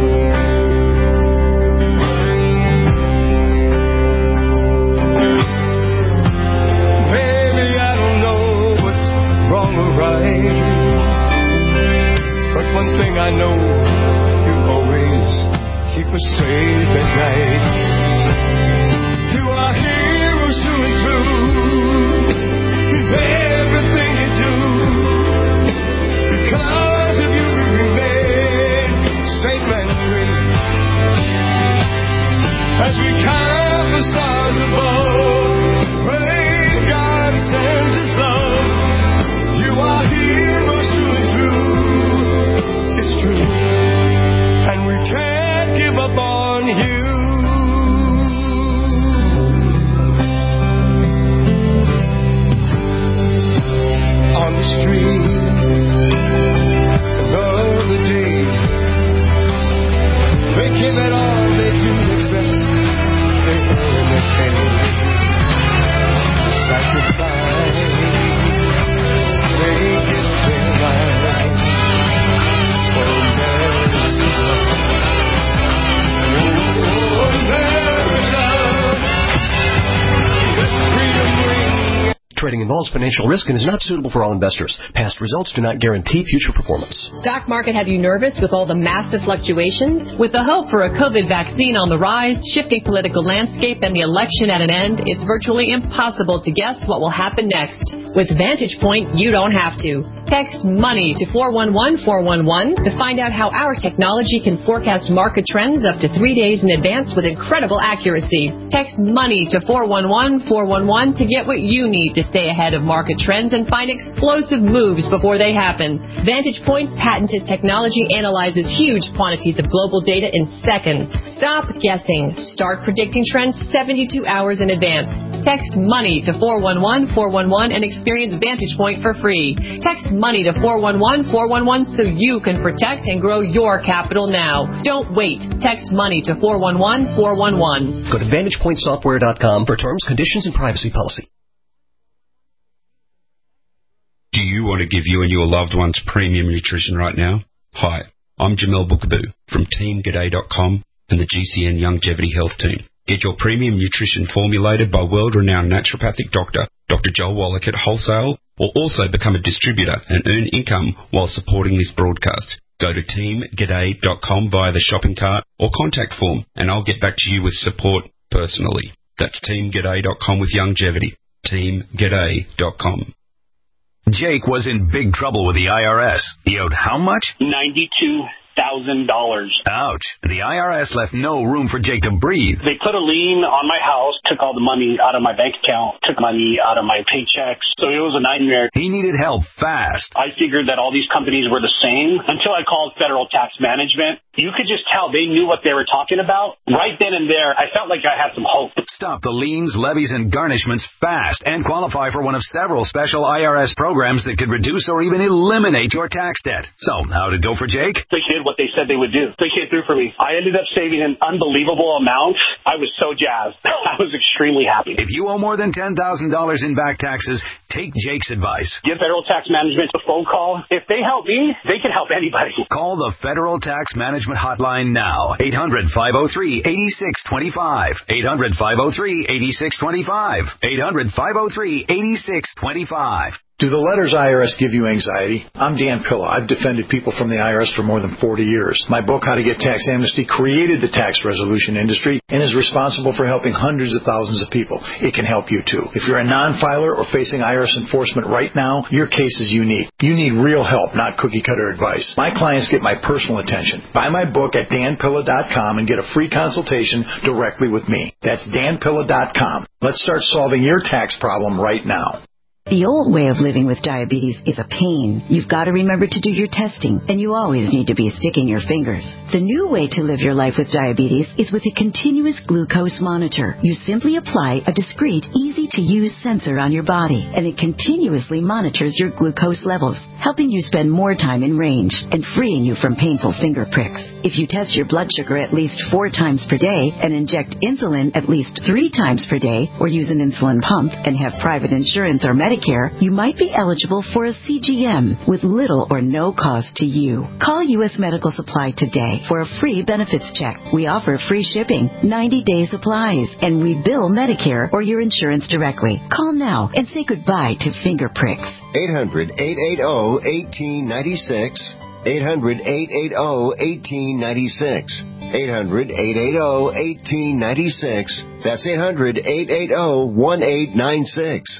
A: Baby, I don't know what's wrong or right, but one thing I know, you always keep us safe at night. You are heroes through and through. Everything you do, because of you we remain safe and free. As we count the stars above, pray God sends His love. You are heroes through and through. It's true, and we can't give up on you. On the streets the other day, they give it all, they do their best, they earn their pay. Sacrifice, they give their lives for America. Oh, America, this freedom ring.
D: Trading involves financial risk and is not suitable for all investors. Past results do not guarantee future performance.
G: Stock market have you nervous with all the massive fluctuations? With the hope for a COVID vaccine on the rise, shifting political landscape, and the election at an end, it's virtually impossible to guess what will happen next. With Vantage Point, you don't have to. Text MONEY to four one one four one one to find out how our technology can forecast market trends up to three days in advance with incredible accuracy. Text MONEY to four one one four one one to get what you need to stay ahead of market trends and find explosive moves before they happen. Vantage Point's patented technology analyzes huge quantities of global data in seconds. Stop guessing. Start predicting trends seventy-two hours in advance. Text MONEY to four one one four one one and experience Vantage Point for free. Text MONEY to four one one four one one so you can protect and grow your capital now. Don't wait. Text MONEY to four one one four one one.
D: Go to vantage point software dot com for terms, conditions, and privacy policy.
W: Do you
H: want to give you and your loved ones premium nutrition right now? Hi, I'm Jamel Bookaboo from team g'day dot com and the G C N Longevity Health Team. Get your premium nutrition formulated by world-renowned naturopathic doctor, Doctor Joel Wallach at wholesale, or also become a distributor and earn income while supporting this broadcast. Go to team g'day dot com via the shopping cart or contact form, and I'll get back to you with support personally. That's team g'day dot com with longevity. team g'day dot com.
R: Jake was in big trouble with the I R S. He owed how much?
S: ninety-two thousand dollars.
R: Ouch. The I R S left no room for Jake to breathe.
S: They put a lien on my house, took all the money out of my bank account, took money out of my paychecks. So it was a nightmare.
R: He needed help fast.
S: I figured that all these companies were the same until I called Federal Tax Management. You could just tell they knew what they were talking about. Right then and there, I felt like I had some hope.
R: Stop the liens, levies, and garnishments fast and qualify for one of several special I R S programs that could reduce or even eliminate your tax debt. So, how'd it go for Jake?
S: They did what they said they would do. They came through for me. I ended up saving an unbelievable amount. I was so jazzed. I was extremely happy.
R: If you owe more than ten thousand dollars in back taxes, take Jake's advice.
S: Give Federal Tax Management a phone call. If they help me, they can help anybody.
R: Call the Federal Tax Management Hotline now. eight hundred, five oh three, eight six two five. eight hundred, five oh three, eight six two five. eight hundred, five oh three, eight six two five.
I: Do the letters I R S give you anxiety? I'm Dan Pilla. I've defended people from the I R S for more than forty years. My book, How to Get Tax Amnesty, created the tax resolution industry and is responsible for helping hundreds of thousands of people. It can help you, too. If you're a non-filer or facing I R S enforcement right now, your case is unique. You need real help, not cookie-cutter advice. My clients get my personal attention. Buy my book at dan pilla dot com and get a free consultation directly with me. That's dan pilla dot com. Let's start solving your tax problem right now.
J: The old way of living with diabetes is a pain. You've got to remember to do your testing, and you always need to be sticking your fingers. The new way to live your life with diabetes is with a continuous glucose monitor. You simply apply a discreet, easy-to-use sensor on your body, and it continuously monitors your glucose levels, helping you spend more time in range and freeing you from painful finger pricks. If you test your blood sugar at least four times per day and inject insulin at least three times per day, or use an insulin pump and have private insurance or Medicare, you might be eligible for a C G M with little or no cost to you. Call U S Medical Supply today for a free benefits check. We offer free shipping, ninety-day supplies, and we bill Medicare or your insurance directly. Call now and say goodbye to finger pricks.
X: eight hundred, eight eight zero, one eight nine six. eight hundred, eight eight zero, one eight nine six. eight hundred, eight eight zero, one eight nine six. That's eight hundred, eight eight zero, one eight nine six.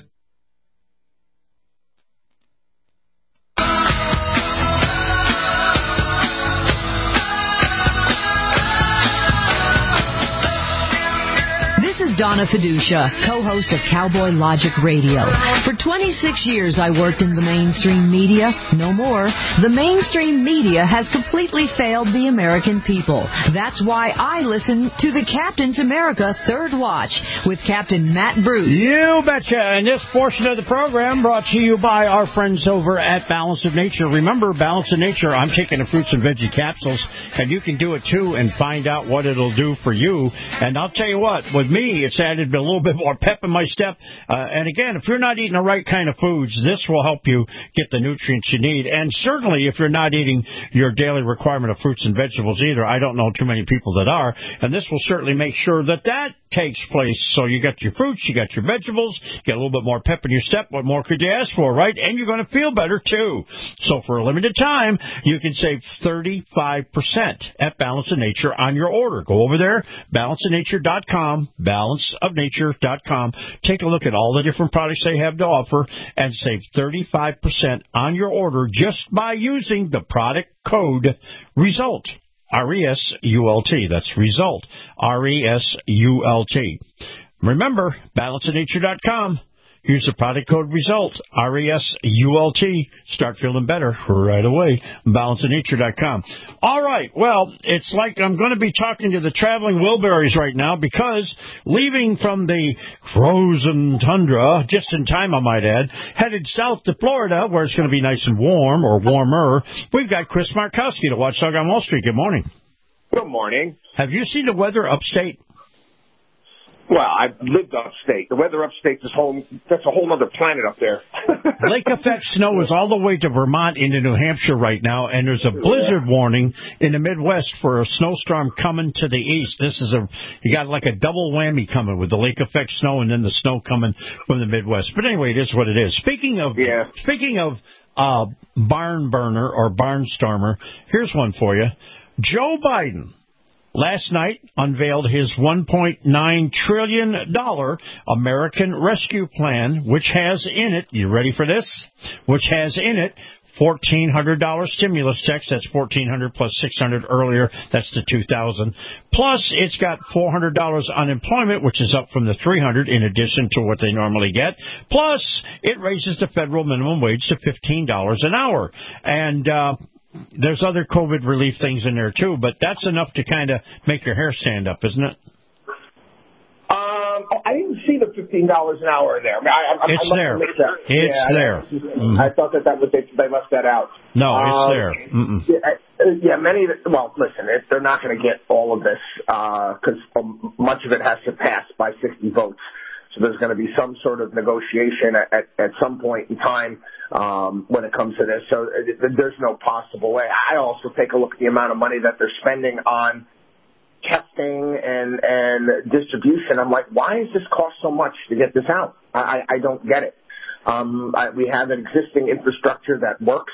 Y: Donna Fiducia, co-host of Cowboy Logic Radio. For twenty-six years, I worked in the mainstream media. No more. The mainstream media has completely failed the American people. That's why I listen to the Captain's America Third Watch with Captain Matt Bruce.
E: You betcha. And this portion of the program brought to you by our friends over at Balance of Nature. Remember, Balance of Nature, I'm taking the fruits and veggie capsules, and you can do it too and find out what it'll do for you. And I'll tell you what, with me, it's added a little bit more pep in my step. Uh, and again, if you're not eating the right kind of foods, this will help you get the nutrients you need. And certainly, if you're not eating your daily requirement of fruits and vegetables either, I don't know too many people that are. And this will certainly make sure that that takes place. So you got your fruits, you got your vegetables, get a little bit more pep in your step. What more could you ask for, right? And you're going to feel better, too. So for a limited time, you can save thirty-five percent at Balance of Nature on your order. Go over there, balance of nature dot com, balance of nature dot com. Take a look at all the different products they have to offer and save thirty-five percent on your order just by using the product code RESULT. R E S U L T. That's RESULT. R E S U L T. Remember, balance of nature dot com. Use the product code RESULT, R E S U L T. Start feeling better right away. balance of nature dot com. All right. Well, it's like I'm going to be talking to the traveling Wilburys right now because leaving from the frozen tundra, just in time, I might add, headed south to Florida where it's going to be nice and warm or warmer, we've got Chris Markowski to Watchdog on Wall Street. Good morning.
Z: Good morning.
E: Have you seen the weather upstate?
C: Well, I've lived upstate. The weather upstate is home. That's a whole other planet up there.
E: Lake effect snow is all the way to Vermont into New Hampshire right now, and there's a blizzard yeah. warning in the Midwest for a snowstorm coming to the east. This is a you got like a double whammy coming with the lake effect snow and then the snow coming from the Midwest. But anyway, it is what it is. Speaking of
C: yeah.
E: speaking of uh, barn burner or barnstormer, here's one for you. Joe Biden last night unveiled his one point nine trillion dollars American Rescue Plan, which has in it, you ready for this? Which has in it fourteen hundred dollars stimulus checks. That's fourteen hundred dollars plus six hundred dollars earlier. That's the two thousand dollars. Plus, it's got four hundred dollars unemployment, which is up from the three hundred dollars in addition to what they normally get. Plus, it raises the federal minimum wage to fifteen dollars an hour. And, uh, there's other COVID relief things in there, too, but that's enough to kind of make your hair stand up, isn't it?
C: Um, I didn't see the fifteen dollars an hour in there. I mean, I, I,
E: it's
C: I
E: there.
C: That.
E: It's
C: yeah,
E: there.
C: I, mm-hmm. I thought that, that was, they, they left that out.
E: No, it's
C: um,
E: there. Mm-mm.
C: Yeah, yeah, many of the, well, listen, it, they're not going to get all of this because uh, um, much of it has to pass by sixty votes. So there's going to be some sort of negotiation at, at, at some point in time um, when it comes to this. So it, there's no possible way. I also take a look at the amount of money that they're spending on testing and, and distribution. I'm like, why does this cost so much to get this out? I, I don't get it. Um, I, we have an existing infrastructure that works.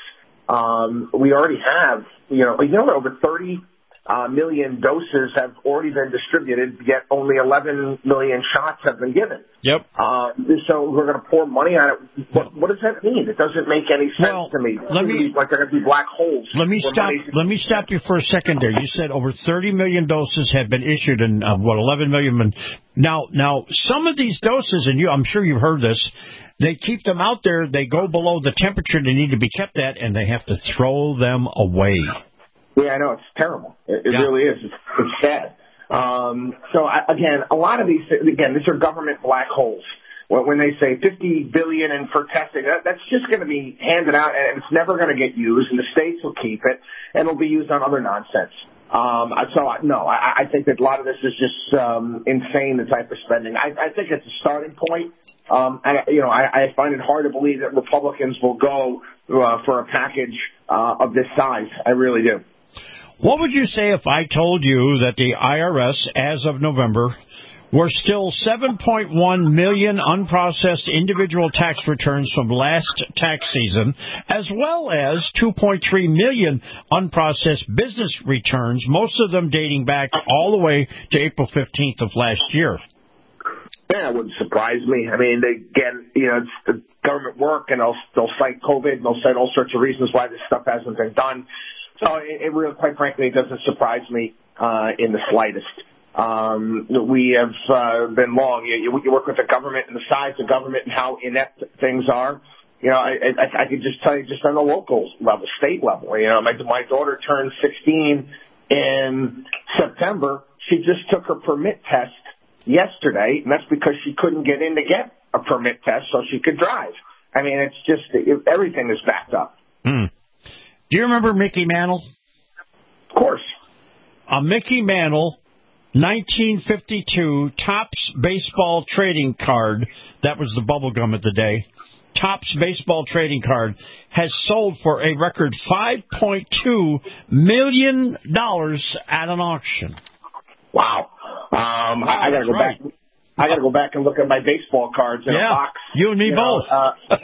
C: Um, we already have, you know, you know, over thirty Uh, million doses have already been distributed, yet only eleven million shots have been given.
E: Yep.
C: Uh, so we're going to pour money on it. What, what does that mean? It doesn't make any sense
E: well,
C: to me.
E: Let me
C: like they're going to be black holes.
E: Let me stop. Let me stop you for a second there. You said over thirty million doses have been issued, and uh, what eleven million. Now, now some of these doses, and you, I'm sure you've heard this. They keep them out there. They go below the temperature they need to be kept at, and they have to throw them away.
C: Yeah, I know. It's terrible. It, it
E: yeah.
C: really is. It's, it's sad. Um, so, I, again, a lot of these, again, these are government black holes. When, when they say fifty billion dollars in for testing, that, that's just going to be handed out, and it's never going to get used, and the states will keep it, and it'll be used on other nonsense. Um, so, no, I, I think that a lot of this is just um, insane, the type of spending. I, I think it's a starting point. Um, and, you know, I, I find it hard to believe that Republicans will go uh, for a package uh, of this size. I really do.
E: What would you say if I told you that the I R S, as of November, were still seven point one million unprocessed individual tax returns from last tax season, as well as two point three million unprocessed business returns, most of them dating back all the way to April fifteenth of last year?
C: Yeah, it wouldn't surprise me. I mean, they, again, you know, it's the government work, and they'll, they'll cite COVID, and they'll cite all sorts of reasons why this stuff hasn't been done. So it, it really, quite frankly, it doesn't surprise me uh, in the slightest. Um, we have uh, been long. You, you work with the government and the size of government and how inept things are. You know, I, I, I could just tell you just on the local level, state level. You know, my, my daughter turned sixteen in September. She just took her permit test yesterday, and that's because she couldn't get in to get a permit test so she could drive. I mean, it's just it, everything is backed up.
E: Mm. Do you remember Mickey Mantle?
C: Of course.
E: A Mickey Mantle nineteen fifty-two Topps baseball trading card, that was the bubble gum of the day, Topps baseball trading card, has sold for a record five point two million dollars at an auction.
C: Wow. Um, wow, I, I got to go right. back. I got to go back and look at my baseball cards in
E: yeah,
C: a box.
E: You and me
C: you
E: both.
C: Know, uh,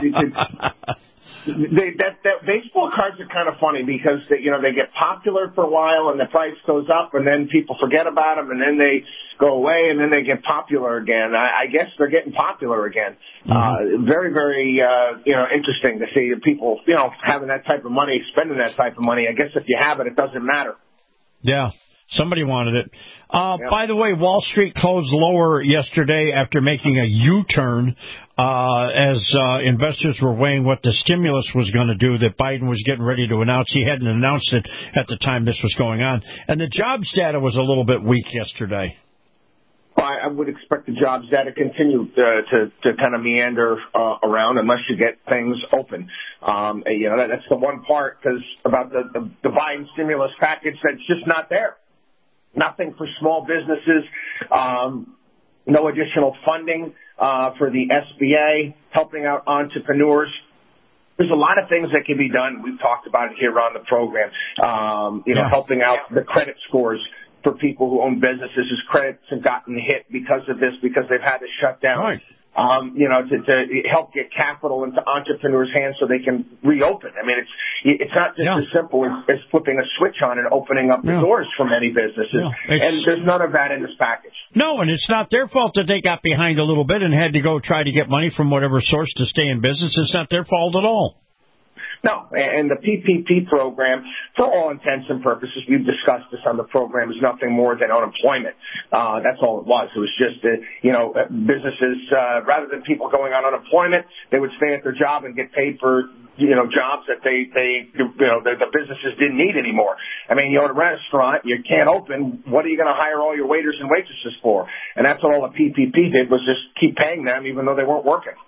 C: uh, They, that, that baseball cards are kind of funny because they, you know they get popular for a while and the price goes up and then people forget about them and then they go away and then they get popular again. I, I guess they're getting popular again. Mm-hmm. Uh, very very uh, you know interesting to see people you know having that type of money, spending that type of money. I guess if you have it, it doesn't matter.
E: Yeah. Somebody wanted it. Uh, yep. By the way, Wall Street closed lower yesterday after making a U-turn uh, as uh, investors were weighing what the stimulus was going to do that Biden was getting ready to announce. He hadn't announced it at the time this was going on. And the jobs data was a little bit weak yesterday.
C: Well, I would expect the jobs data continue uh, to, to kind of meander uh, around unless you get things open. Um, and, you know, that, that's the one part because about the, the, the Biden stimulus package that's just not there. Nothing for small businesses. Um, no additional funding uh, for the S B A, helping out entrepreneurs. There's a lot of things that can be done. We've talked about it here on the program, um, you know,
E: Yeah.
C: helping out the credit scores for people who own businesses whose credits have gotten hit because of this, because they've had to shut down.
E: Right.
C: Um, you know, to, to help get capital into entrepreneurs' hands so they can reopen. I mean, it's it's not just
E: Yeah.
C: as simple as, as flipping a switch on and opening up the
E: Yeah.
C: doors for many businesses.
E: Yeah. It's-
C: And there's none of that in this package.
E: No, and it's not their fault that they got behind a little bit and had to go try to get money from whatever source to stay in business. It's not their fault at all.
C: No, and the P P P program, for all intents and purposes, we've discussed this on the program, is nothing more than unemployment. Uh, that's all it was. It was just, uh, you know, businesses, uh, rather than people going on unemployment, they would stay at their job and get paid for, you know, jobs that they, they, you know, the, the businesses didn't need anymore. I mean, you own a restaurant, you can't open, what are you going to hire all your waiters and waitresses for? And that's what all the P P P did, was just keep paying them even though they weren't working.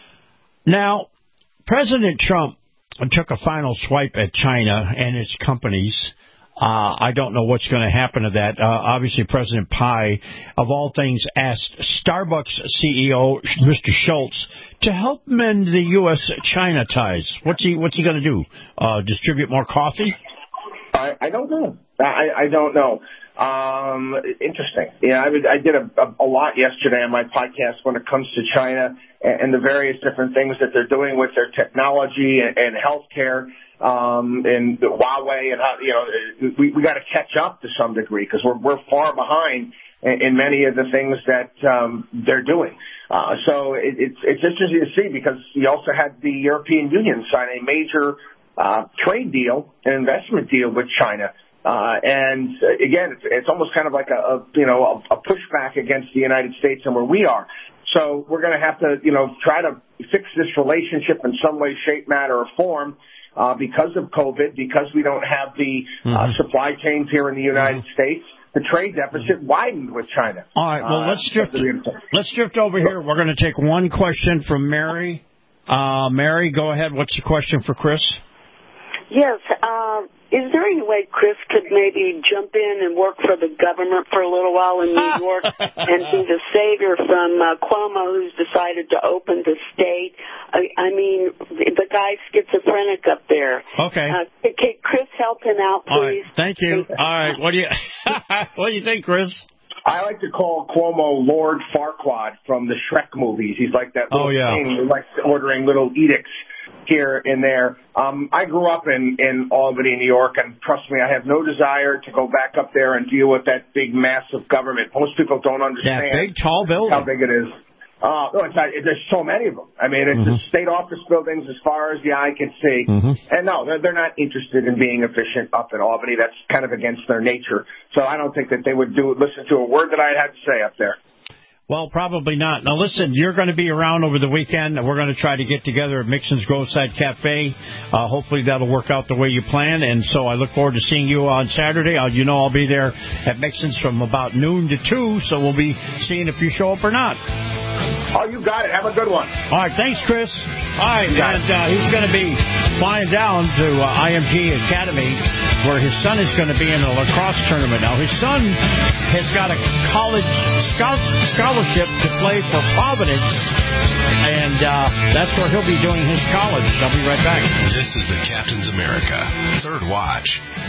E: Now, President Trump took a final swipe at China and its companies. Uh, I don't know what's going to happen to that. Uh, obviously, President Pai, of all things, asked Starbucks C E O Mister Schultz to help mend the U S China ties. What's he What's he going to do? Uh, distribute more coffee?
C: I, I don't know. I, I don't know. Um, interesting. Yeah, I, would, I did a, a, a lot yesterday on my podcast when it comes to China and, and the various different things that they're doing with their technology and, and healthcare, um, and the Huawei, and how, you know, we, we got to catch up to some degree because we're we're far behind in, in many of the things that um, they're doing. Uh, so it, it's it's interesting to see because you also had the European Union sign a major uh, trade deal, an investment deal with China. Uh, and uh, again, it's, it's almost kind of like a, a you know, a, a pushback against the United States and where we are. So we're going to have to, you know, try to fix this relationship in some way, shape, matter, or form, uh, because of COVID, because we don't have the
E: Mm-hmm.
C: uh, supply chains here in the United
E: Mm-hmm.
C: States. The trade deficit widened with China.
E: All right, well,
C: Uh,
E: let's drift, let's drift over here. We're going to take one question from Mary. Uh, Mary, go ahead. What's the question for Chris?
F: Yes. Uh, is there any way Chris could maybe jump in and work for the government for a little while in New York and be the savior from uh, Cuomo, who's decided to open the state? I, I mean, the guy's schizophrenic up there.
E: Okay.
F: Uh, can, can Chris help him out, please?
E: All right, thank you. All right, what do you what do you think, Chris?
C: I like to call Cuomo Lord Farquaad from the Shrek movies. He's like that little
E: Oh, yeah.
C: king who likes ordering little edicts here and there. Um, I grew up in, in Albany, New York, and trust me, I have no desire to go back up there and deal with that big, massive government. Most people don't understand
E: That big, tall building.
C: how big it is. Uh, no, it's not, there's so many of them. I mean, it's
E: Mhm.
C: just state office buildings as far as the eye can see.
E: Mhm.
C: And no, they're, they're not interested in being efficient up in Albany. That's kind of against their nature. So I don't think that they would do listen to a word that I had to say up there.
E: Well, probably not. Now, listen, you're going to be around over the weekend. We're going to try to get together at Mixon's Groveside Cafe. Uh, hopefully that'll work out the way you plan. And so I look forward to seeing you on Saturday. Uh, you know I'll be there at Mixon's from about noon to two, so we'll be seeing if you show up or not.
C: Oh, you got it. Have a good one.
E: All right, thanks, Chris. All right, and uh, he's going to be flying down to uh, I M G Academy, where his son is going to be in a lacrosse tournament. Now, his son has got a college scholarship to play for Providence, and uh, that's where he'll be doing his college. I'll be right back.
V: This is the Captain's America Third Watch.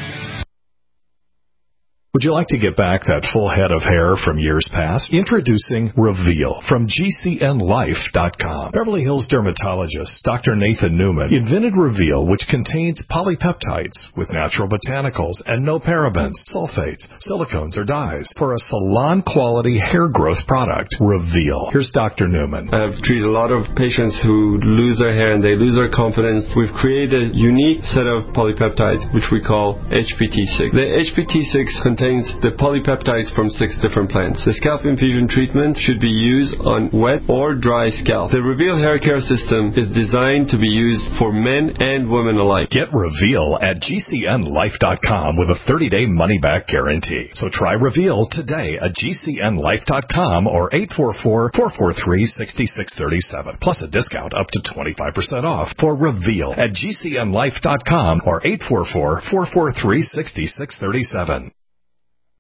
K: Would you like to get back that full head of hair from years past? Introducing Reveal from G C N life dot com. Beverly Hills dermatologist Doctor Nathan Newman invented Reveal, which contains polypeptides with natural botanicals and no parabens, sulfates, silicones, or dyes for a salon-quality hair growth product. Reveal. Here's Doctor Newman.
L: I've treated a lot of patients who lose their hair and they lose their confidence. We've created a unique set of polypeptides, which we call H P T six. The H P T six contains the polypeptides from six different plants. The scalp infusion treatment should be used on wet or dry scalp. The Reveal hair care system is designed to be used for men and women alike.
K: Get Reveal at G C N life dot com with a thirty-day money-back guarantee. So try Reveal today at G C N life dot com or eight four four, four four three, six six three seven, plus a discount up to twenty-five percent off for Reveal at G C N life dot com or eight four four, four four three, six six three seven.